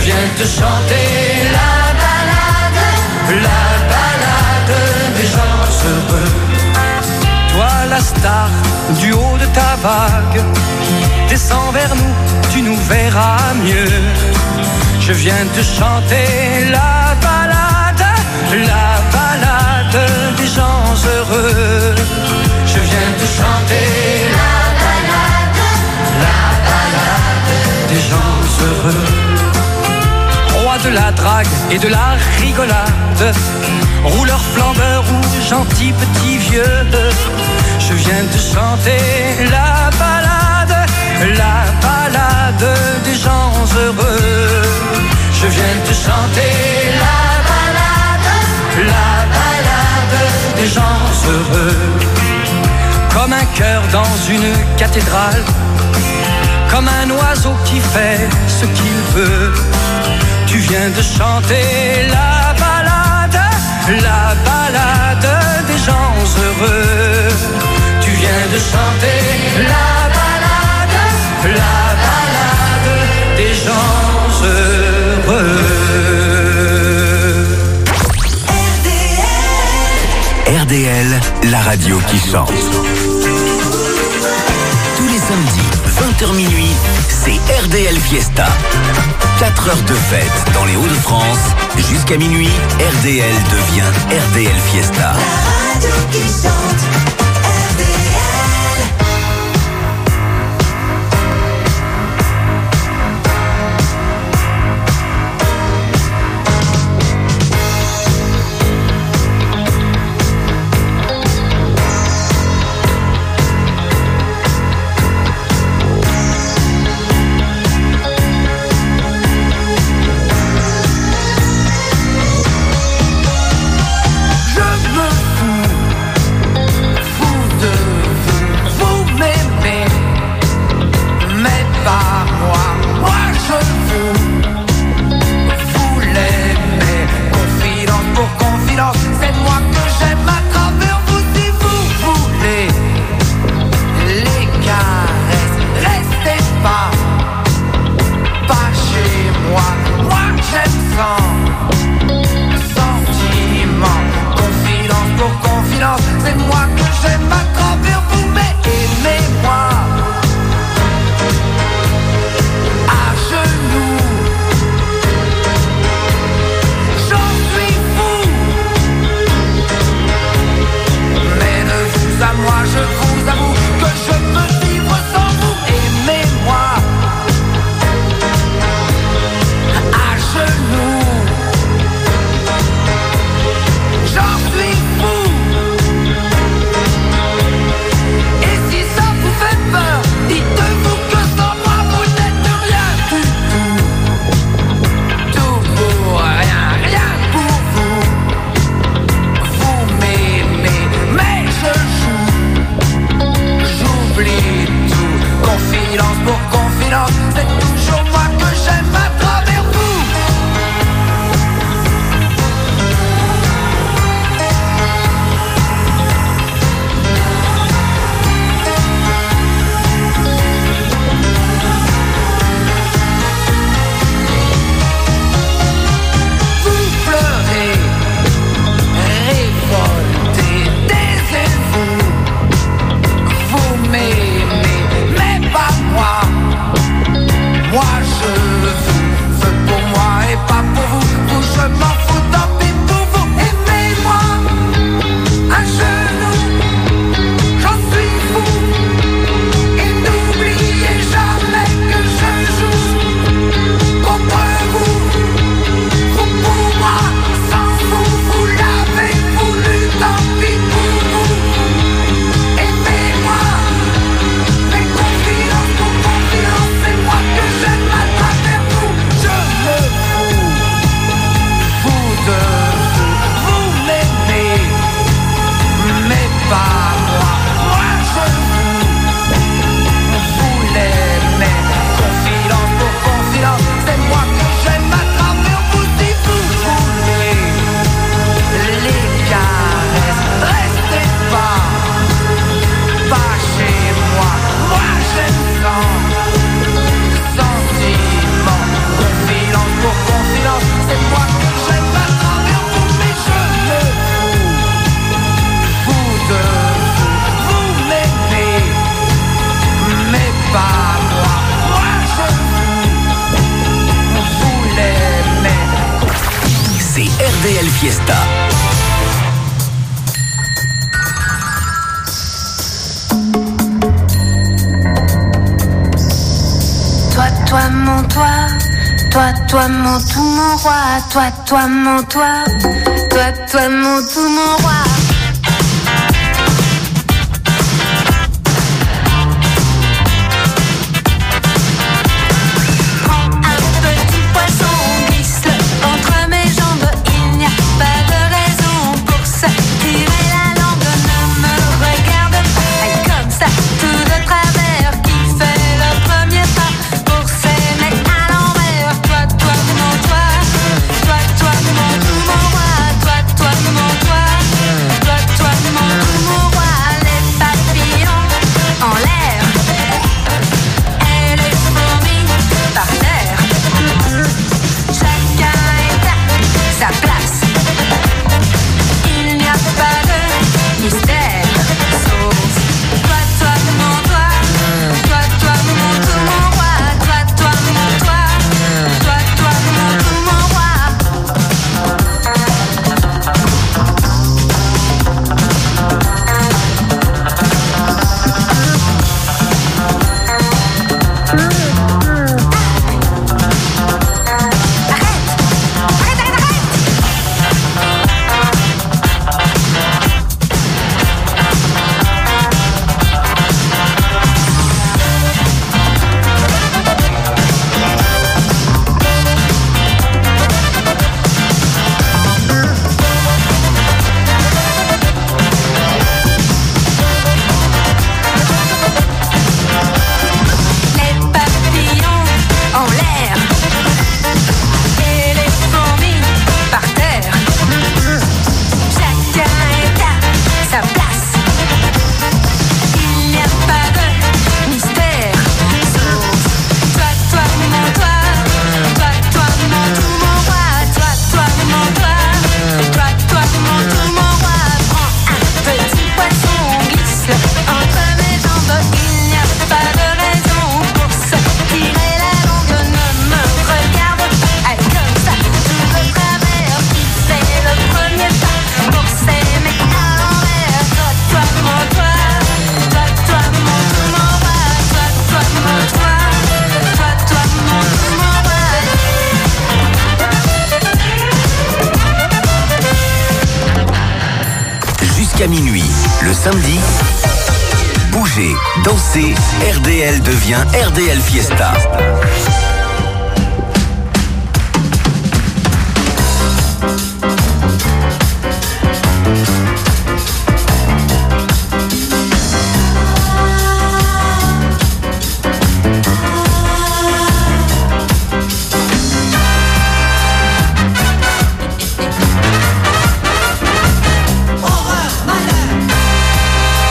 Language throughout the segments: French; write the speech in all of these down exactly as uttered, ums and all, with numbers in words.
viens te chanter la balade, la balade des gens heureux. Toi la star du haut de ta vague, descends vers nous, tu nous verras mieux. Je viens te chanter la balade, la balade des gens heureux. Je viens te chanter la balade, la balade des gens heureux. Roi de la drague et de la rigolade, rouleur flambeur ou gentil petit vieux, je viens te chanter la balade, la balade des gens heureux. Je viens te chanter la balade, la balade des gens heureux. Comme un cœur dans une cathédrale, comme un oiseau qui fait ce qu'il veut. Tu viens de chanter la balade, la balade des gens heureux. Tu viens de chanter la balade, la balade des gens heureux. R D L, la radio qui chante. Tous les samedis, vingt heures minuit, c'est R D L Fiesta. quatre heures de fête dans les Hauts-de-France. Jusqu'à minuit, R D L devient R D L Fiesta. La radio qui chante. À genoux. R D L Fiesta. Toi, toi, mon toi, toi, toi, mon tout, mon roi, toi, toi, mon toi, toi, toi, mon tout, mon roi. Jusqu'à minuit, le samedi, bougez, dansez, R D L devient R D L Fiesta.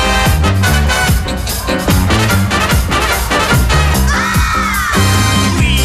Oui,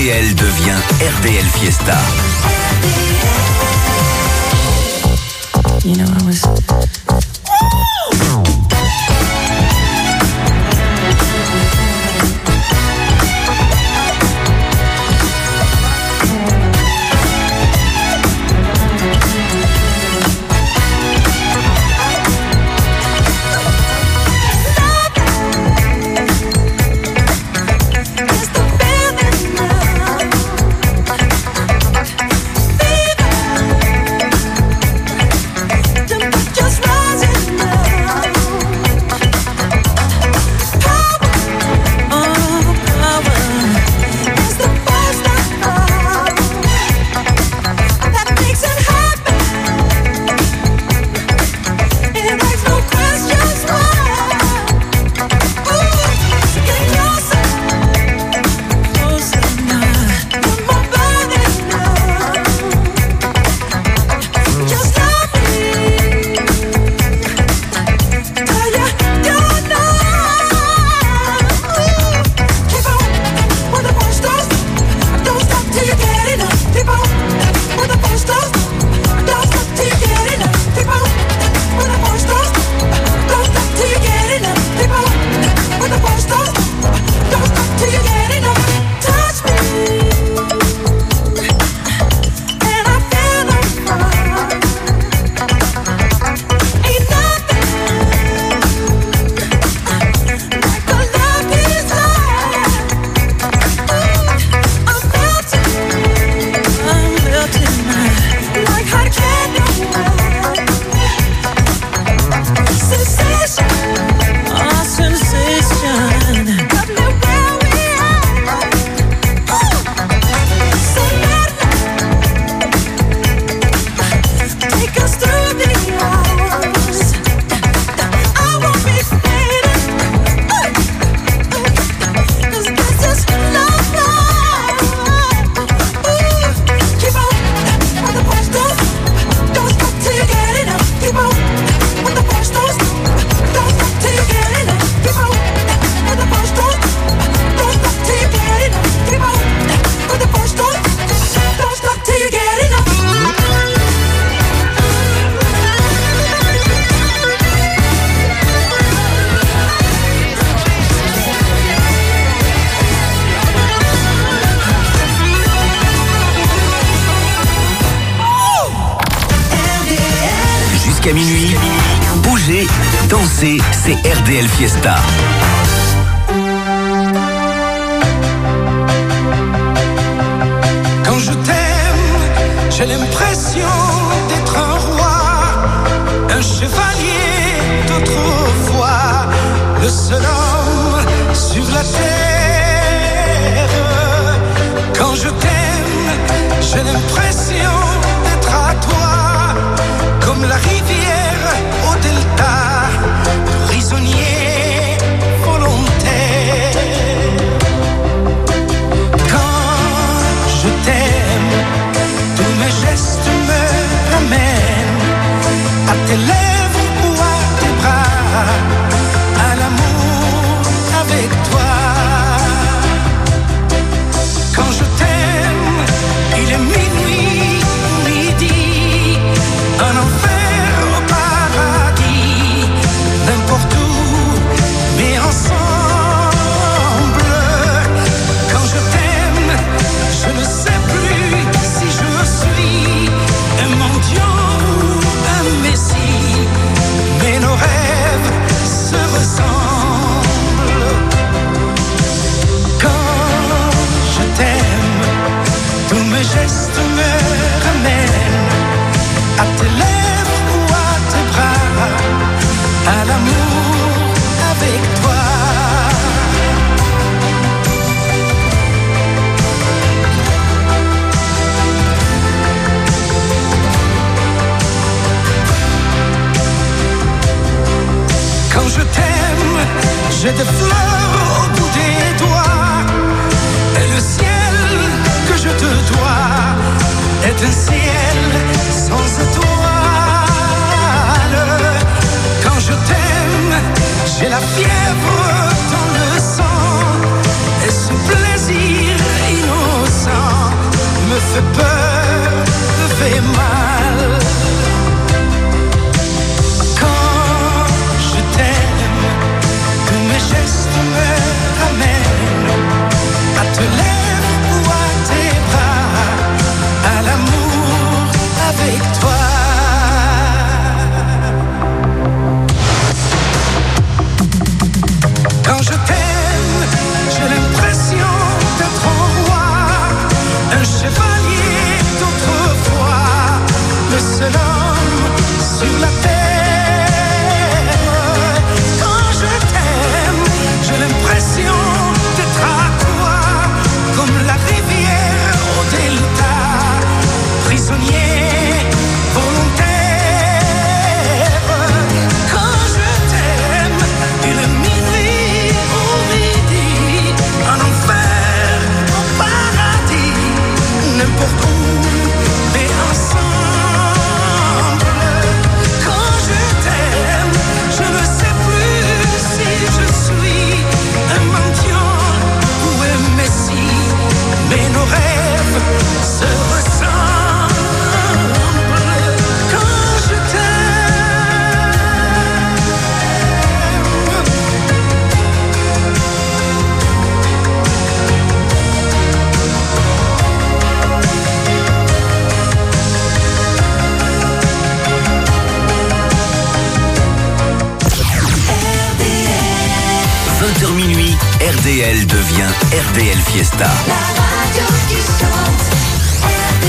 D L devient R D L Fiesta. You know, I was... Jusqu'à minuit, bougez, dansez, c'est R D L Fiesta. Quand je t'aime, j'ai l'impression d'être un roi, un chevalier d'autrefois, le seul homme sur la terre. Quand je t'aime, j'ai l'impression d'être à toi, comme la rivière au delta, prisonnier volontaire. Quand je t'aime, tous mes gestes me ramènent à tes lèvres ou à tes bras, à l'amour avec toi. Quand je t'aime, il est minuit, midi, un enfer au paradis, n'importe où, mais ensemble. Quand je t'aime, je ne sais plus si je suis un mendiant ou un messie, mais nos rêves se ressemblent. Quand je t'aime, tous mes gestes me ramènent à tes lèvres ou à tes bras, à l'amour avec toi. Quand je t'aime, j'ai des fleurs au bout des doigts, et le ciel que je te dois est un ciel sans étoiles. Quand je t'aime, j'ai la fièvre dans le sang, et ce plaisir innocent fait peur, me fait mal. Quand je t'aime, tous mes gestes me ramènent à tes lèvres ou à tes bras, à l'amour avec toi. Quand je t'aime, j'ai l'impression d'être un roi, un chevalier d'autrefois, le seul homme sur la terre. Quand je t'aime, j'ai l'impression d'être à toi, comme la rivière au delta, prisonnier volontaire. Quand je t'aime, il est minuit au midi, en enfer, au paradis, n'importe où, mais ensemble. Quand je t'aime, je ne sais plus si je suis un mendiant ou un messie, mais nos rêves se ressemblent. Quand je t'aime, vingt heures minuit, R D L devient R D L Fiesta. La radio qui chante. R D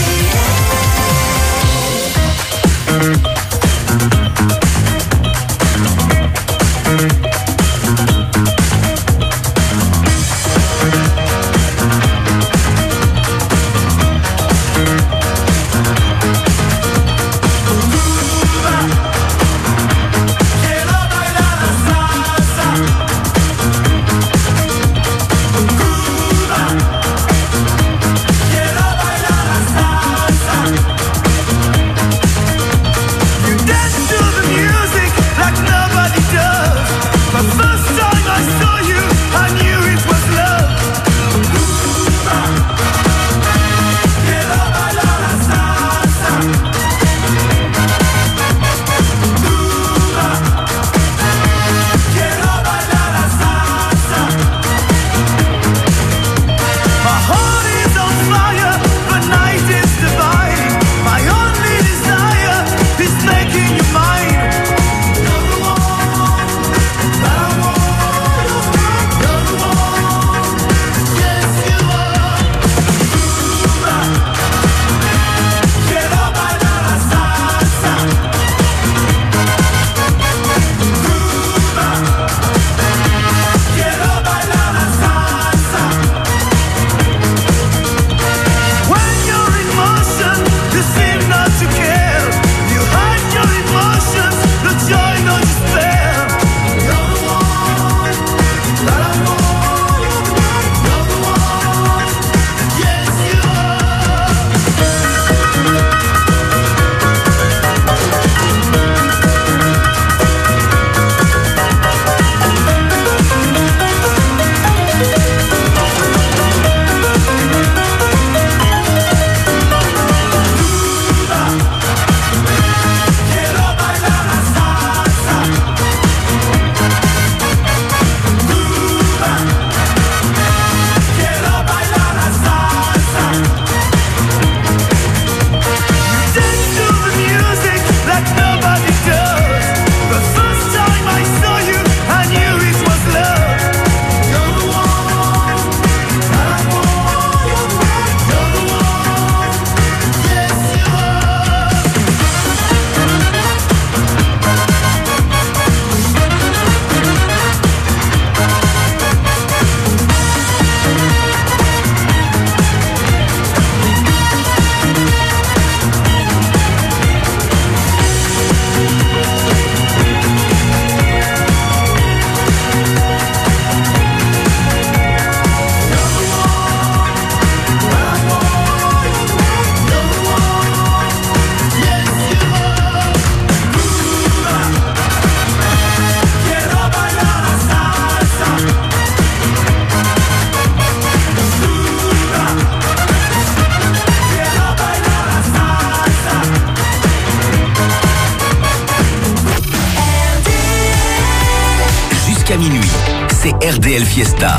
R D L Fiesta.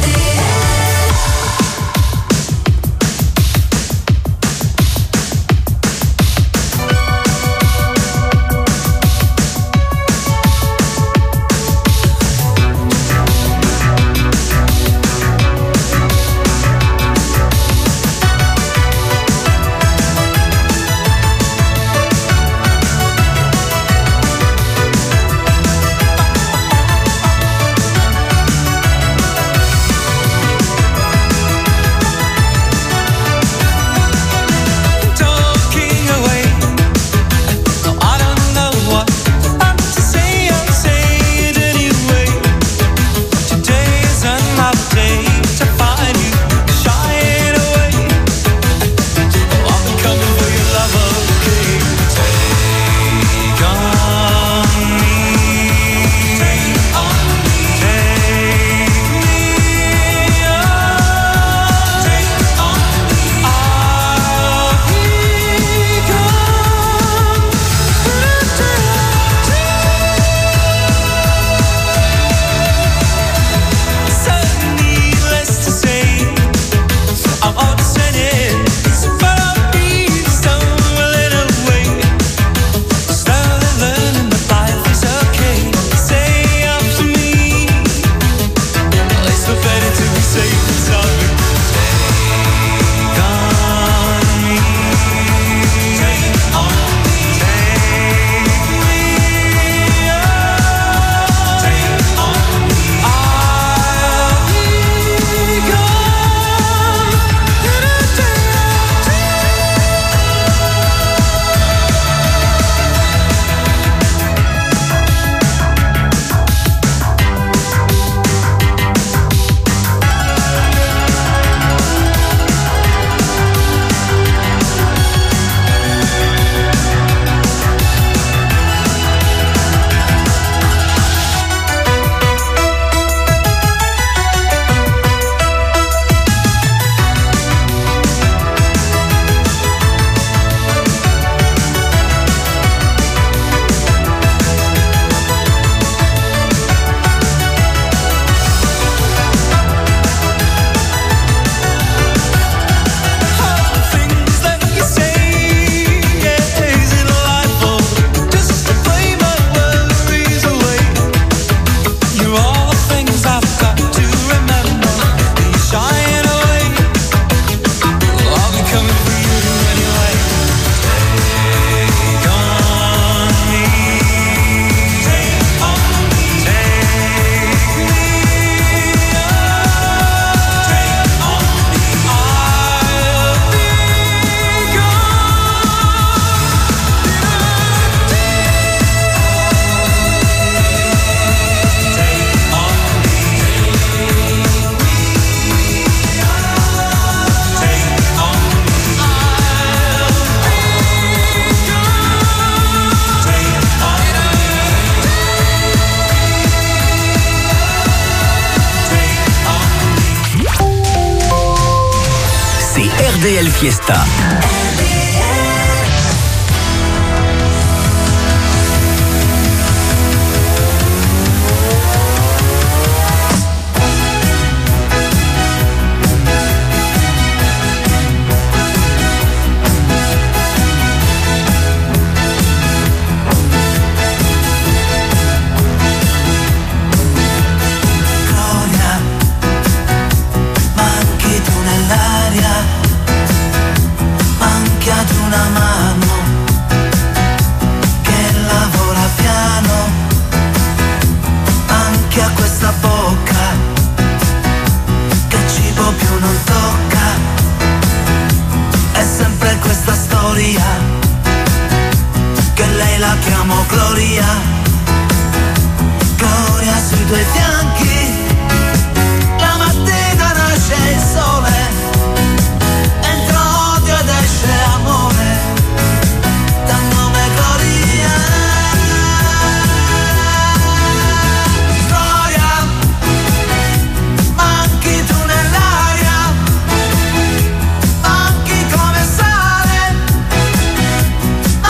R D L Fiesta.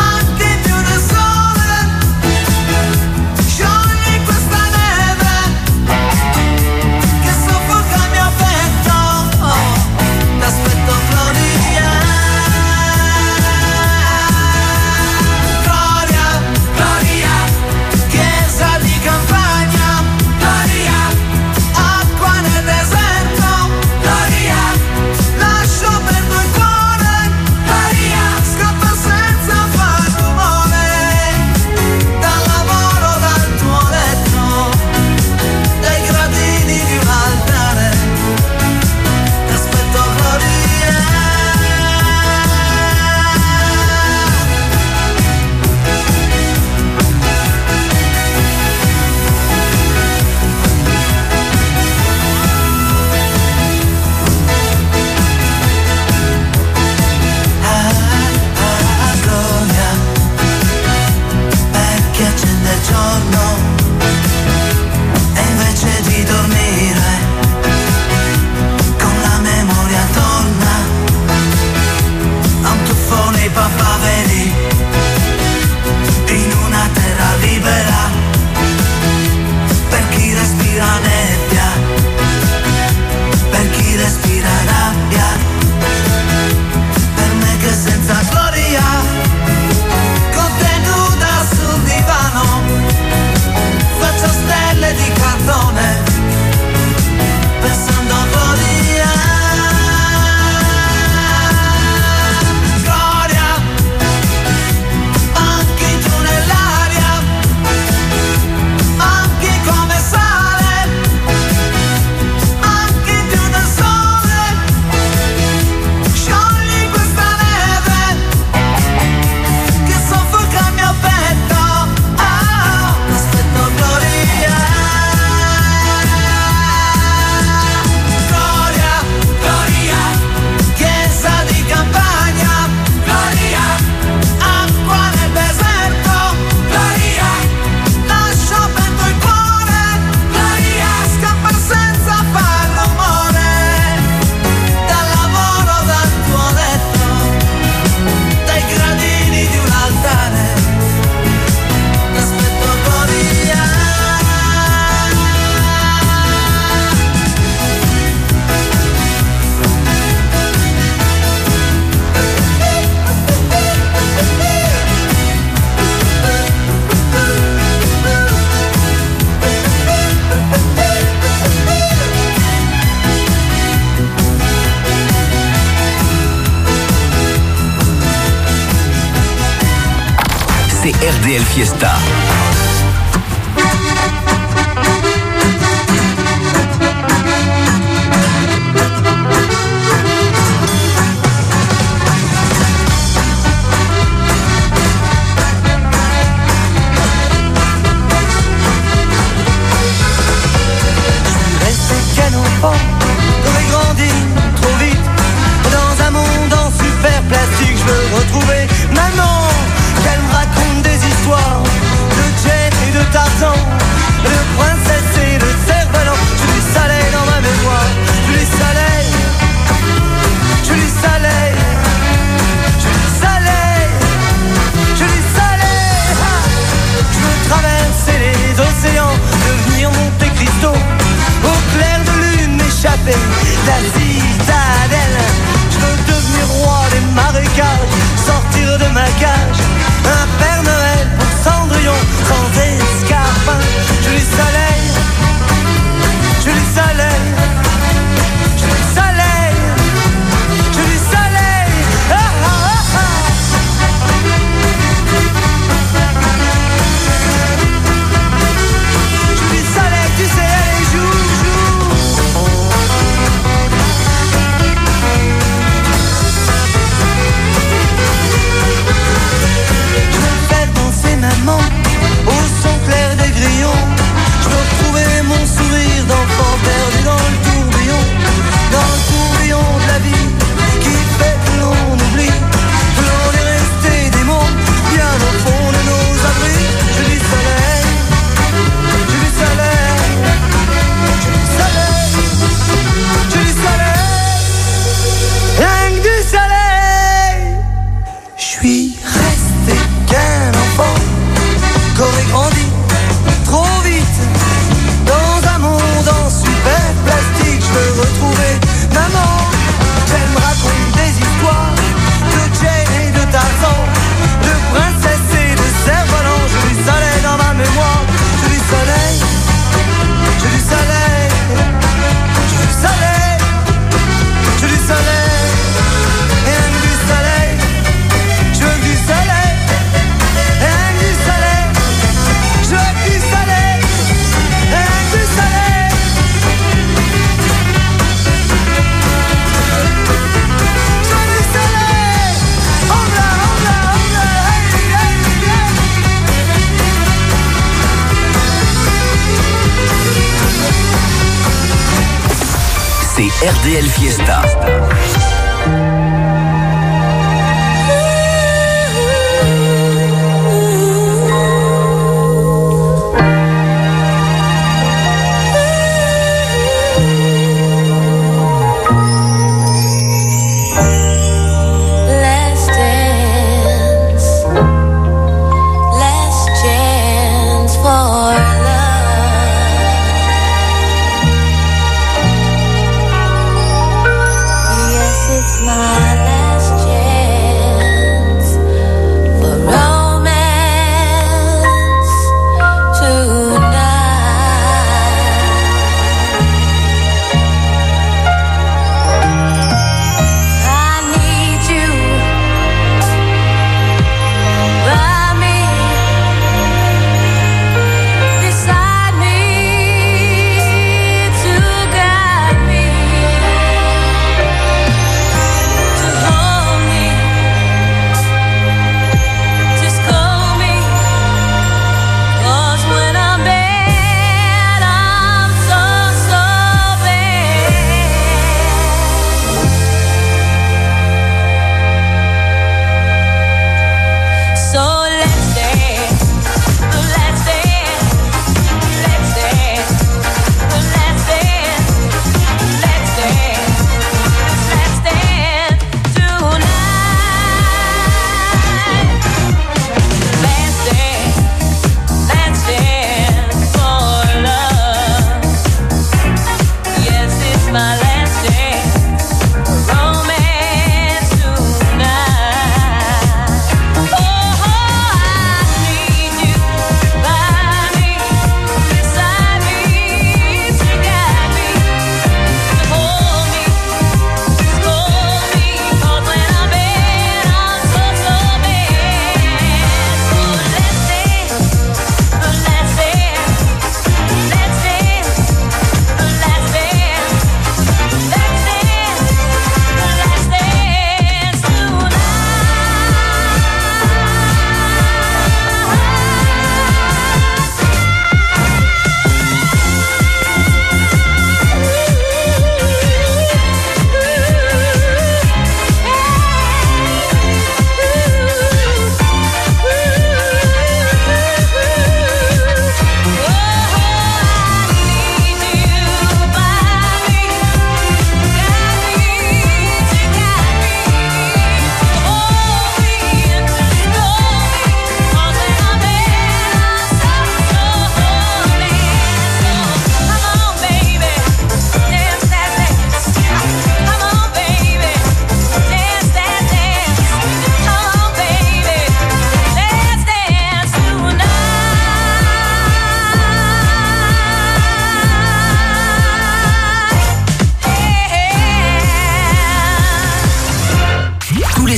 Sciogli questa neve R D L Fiesta. J'aurais grandi trop vite dans un monde en super plastique. Je veux retrouver maman, qu'elle me raconte des histoires de Jet et de Tarzan, de princesse et de cerf-volant. Je lui salais dans ma mémoire, je lui salais, je lui salais, je lui salais, je lui salais. Ah, je veux traverser les océans, devenir Monte Cristo au clair de lune, m'échapper de la citadelle. Je veux devenir roi des marécages, sortir de ma cage, un Père Noël pour Cendrillon, sans escarpin. Je lui salais, je lui salais, je lui salais, je lui salais. Ah, ah, ah, ah. Je lui salais, tu sais, les joues. Je veux faire danser maman au son clair des grillons. Je veux retrouver mon sourire d'enfant perdu dans le tourbillon, dans le tourbillon de la vie qui fait que l'on oublie que l'on est resté des mots bien au fond de nos abris. Je lui salais, je lui salais, je lui salais, je lui salais, rien que du soleil. Je suis resté qu'un enfant qu'aurait grandi trop vite dans un monde en super plastique. Je veux retrouver maman, qu'elle me raconte des histoires de Jane et de Tarzan, de princesse et de cerf-volant. Je lui salais dans ma mémoire, je lui salais, je lui salais, je lui salais, je lui salais, rien que du soleil. Je veux du soleil, rien que du soleil. Je veux du soleil, rien que du soleil. Je veux du soleil. On l'a, on l'a, on l'a, hey, hey, hey. C'est R D L Fiesta. Last dance, last chance for love. Yes,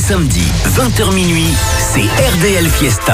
samedis, vingt heures minuit, c'est R D L Fiesta.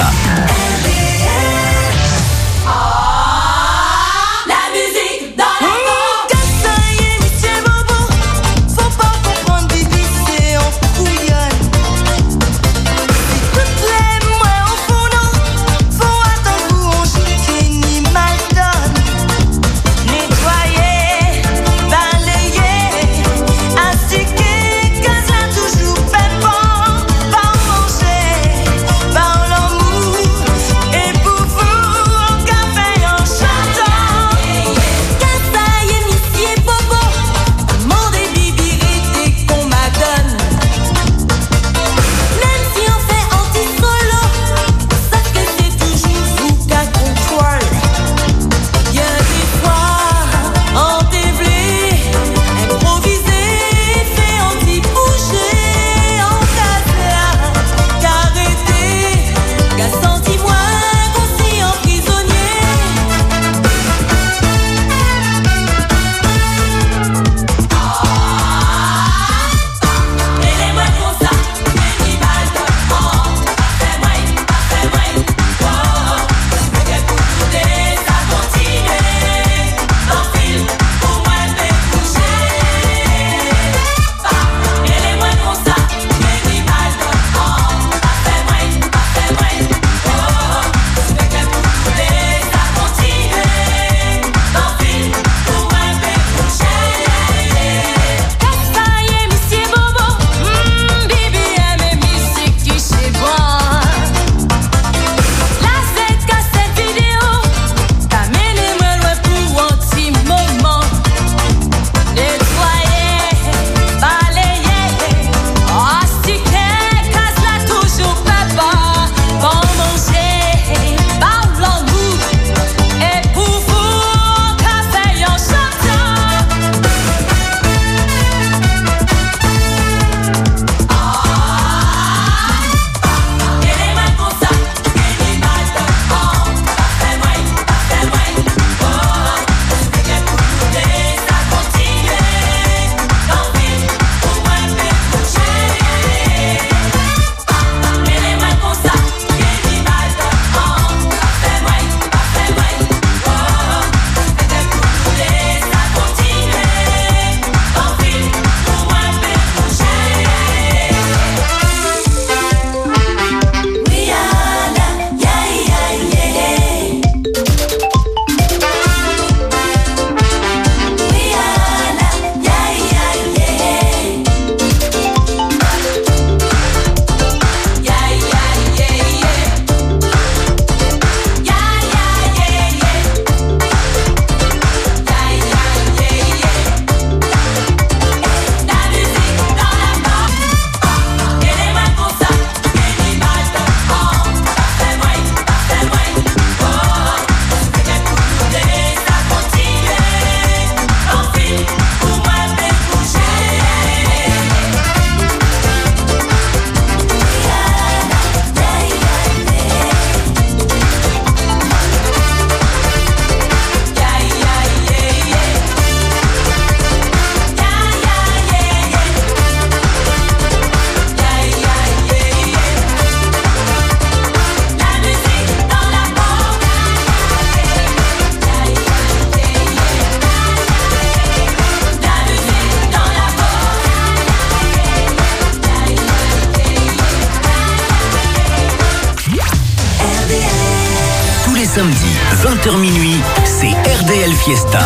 samedi, vingt heures minuit, c'est R D L Fiesta.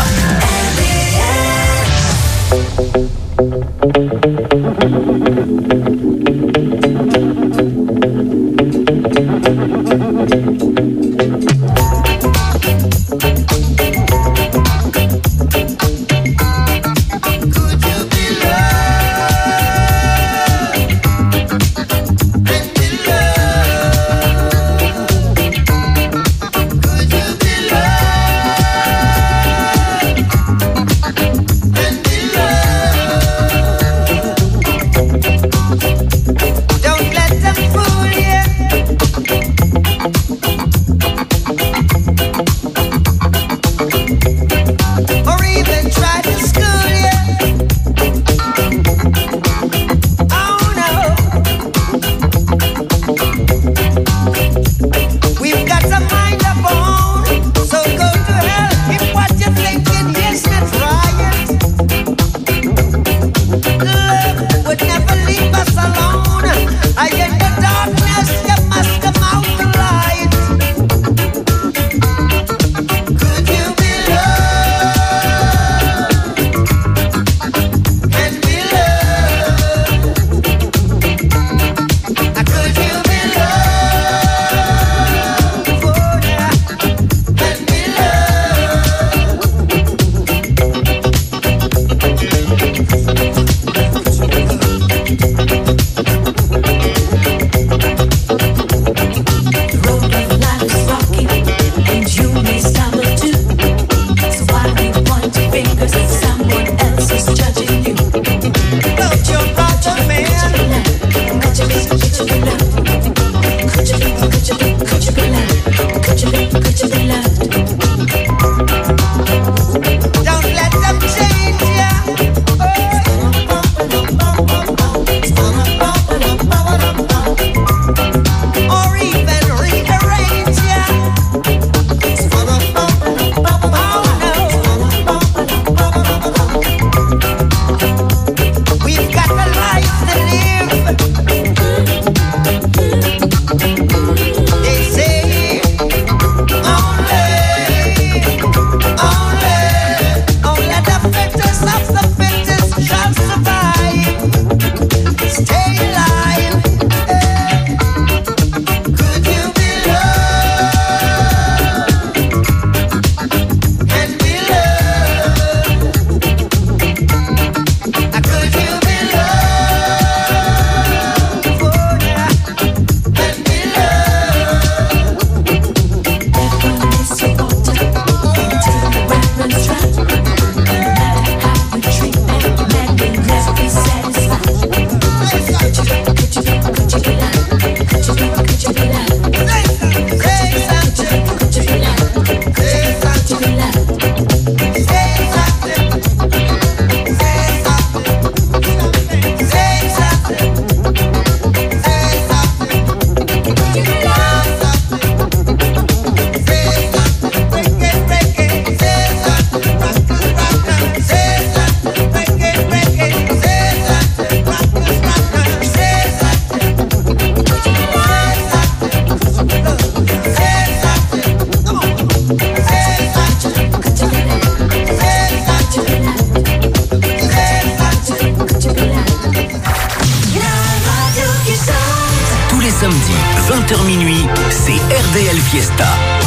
vingt heures minuit, c'est R D L Fiesta.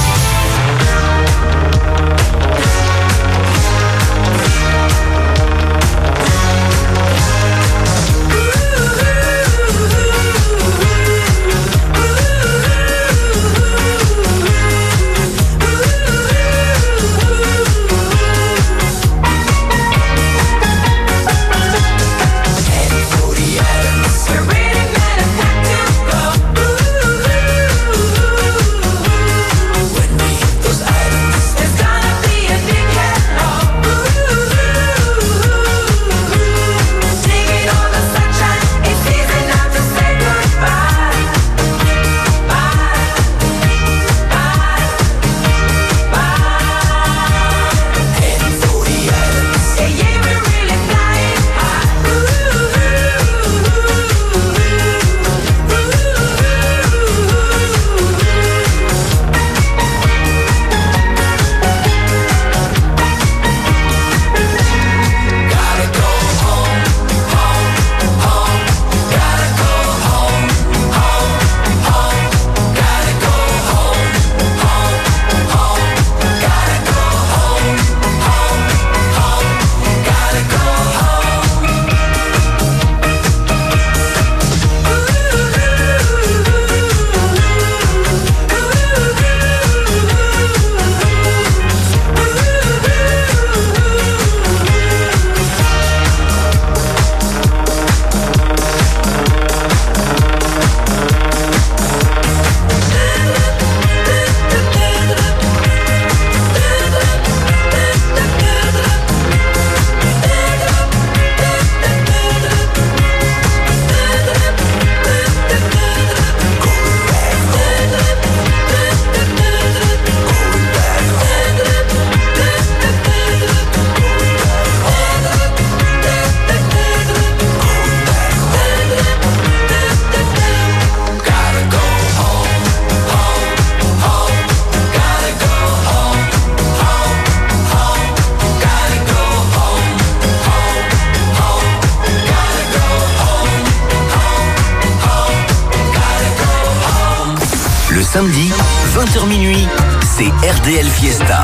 Samedi, vingt heures minuit, c'est R D L Fiesta.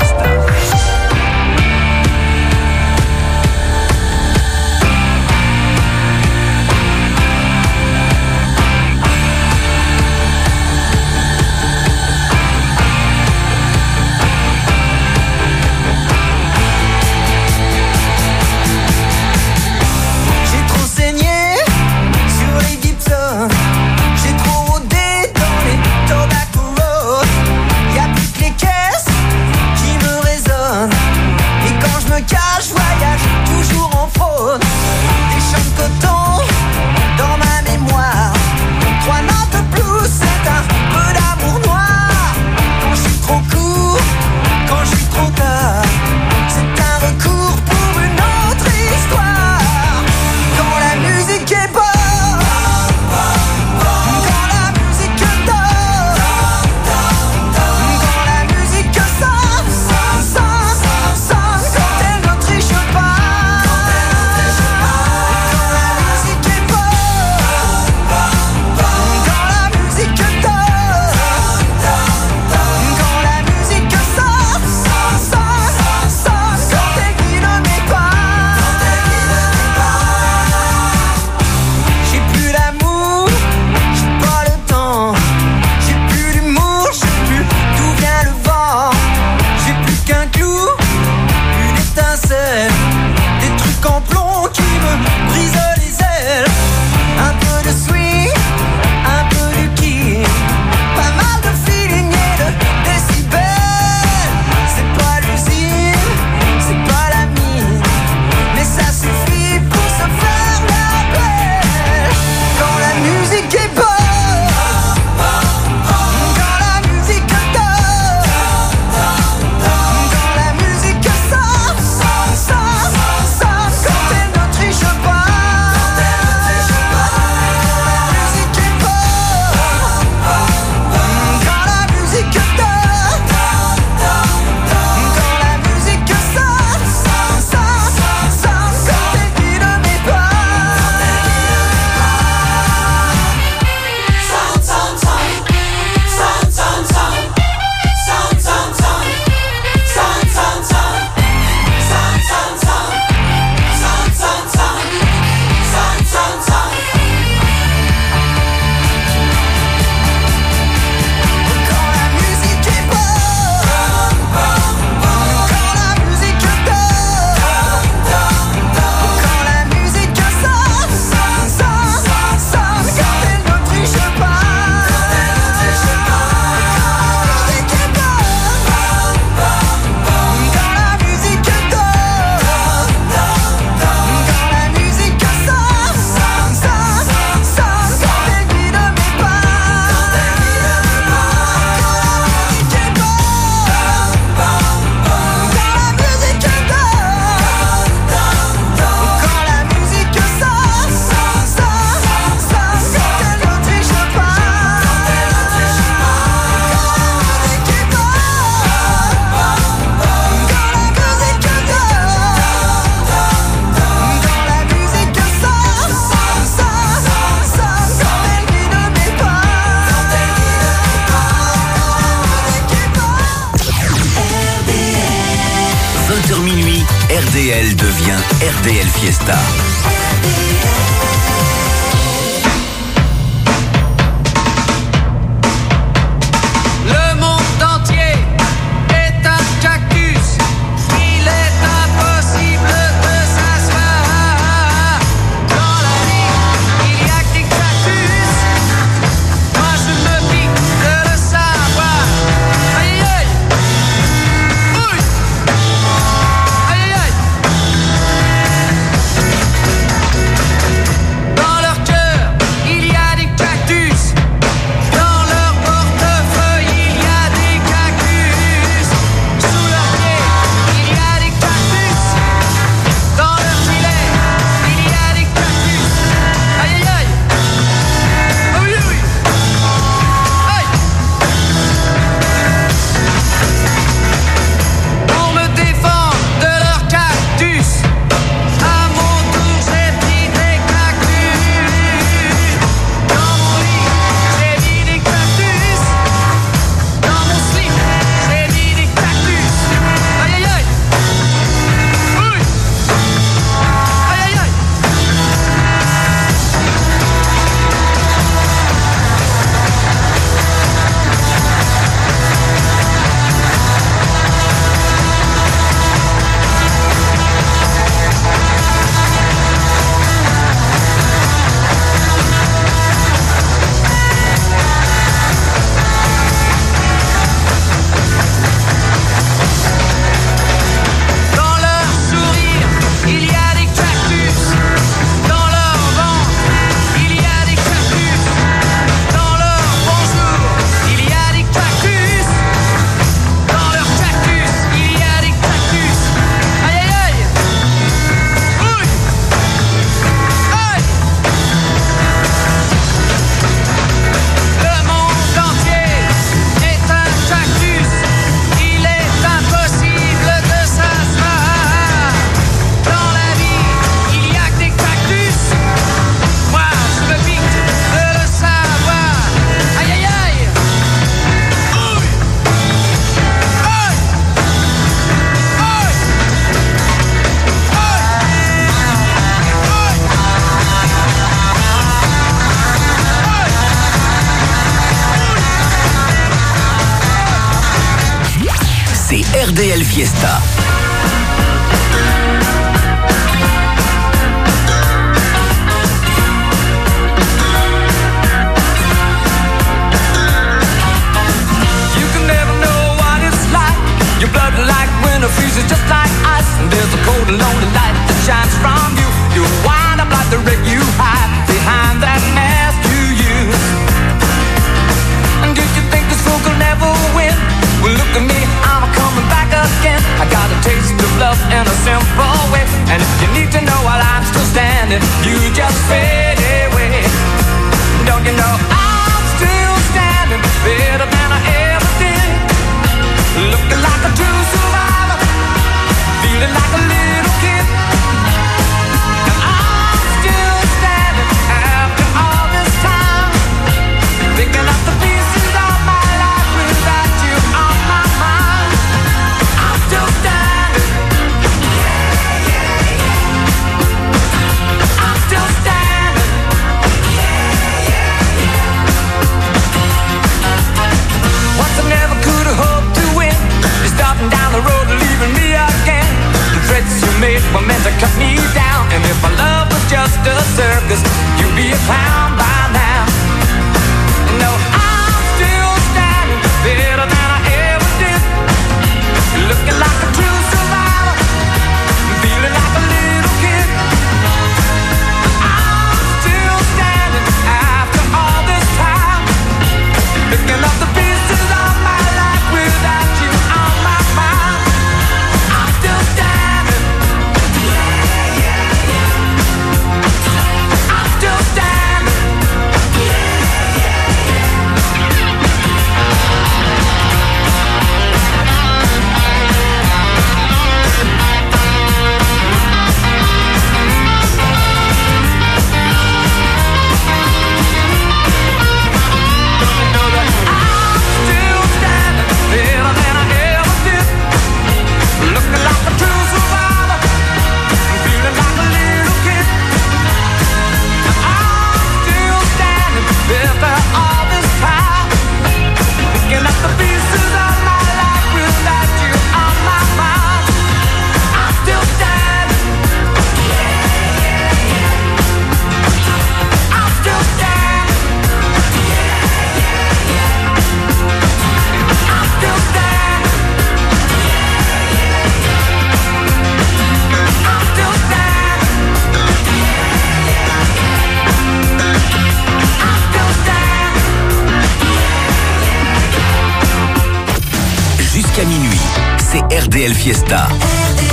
J'ai trop saigné sur les Gibson. J'ai trop rôdé dans les Tobacco Road. Y'a toutes les caisses qui me résonnent. R D L devient R D L Fiesta. Le monde entier est un cactus. Il est impossible de s'asseoir. Dans la vie, il y a que des cactus. Moi je me pique de le savoir. Aïe aïe. Ouille. Aïe aïe. Dans leur cœur, il y a des cactus. Dans leur portefeuille, il y a des cactus. Sous leurs pieds, il y a des cactus. Dans leur gilet, il y a des cactus. Aïe aïe aïe. Oh oui oui. Aïe. Pour me défendre de leurs cactus, à mon tour j'ai pris des cactus. Dans mon lit, j'ai mis des cactus. Dans mon slip, j'ai mis des cactus. Aïe aïe aïe. Oui. Aïe aïe aïe. Dans leur sourire, il y a des cactus. Dans leur ventre, il y a des cactus. Dans leur bonjour, il y a des cactus. Dans leur cactus, il y a des cactus. Aïe aïe aïe. Oui. Aïe. Le monde entier est un cactus. Il est impossible de s'asseoir. Dans la vie, il y a que des cactus. Moi, je me pique de le savoir. Aïe aïe aïe. Ouille. Aïe. Aïe. C'est R D L Fiesta. You can never know what it's like. Your blood like winter freezes just like ice. And there's a cold and lonely light that shines from you. You wind up like the wreck you hide behind that mask you use. And did you think this fool could never win? Well, look at me, I'm coming back again. I got a taste of love in a simple way. And if you need to know while I'm still standing, you just fade away. Don't you know I'm still standing better than I ever did? Looking like a true survivor, feeling like a little kid. And I'm still standing after all this time, picking up the pieces of my life without you on my mind. I'm still standing. I'm still standing. R D L Fiesta. R D L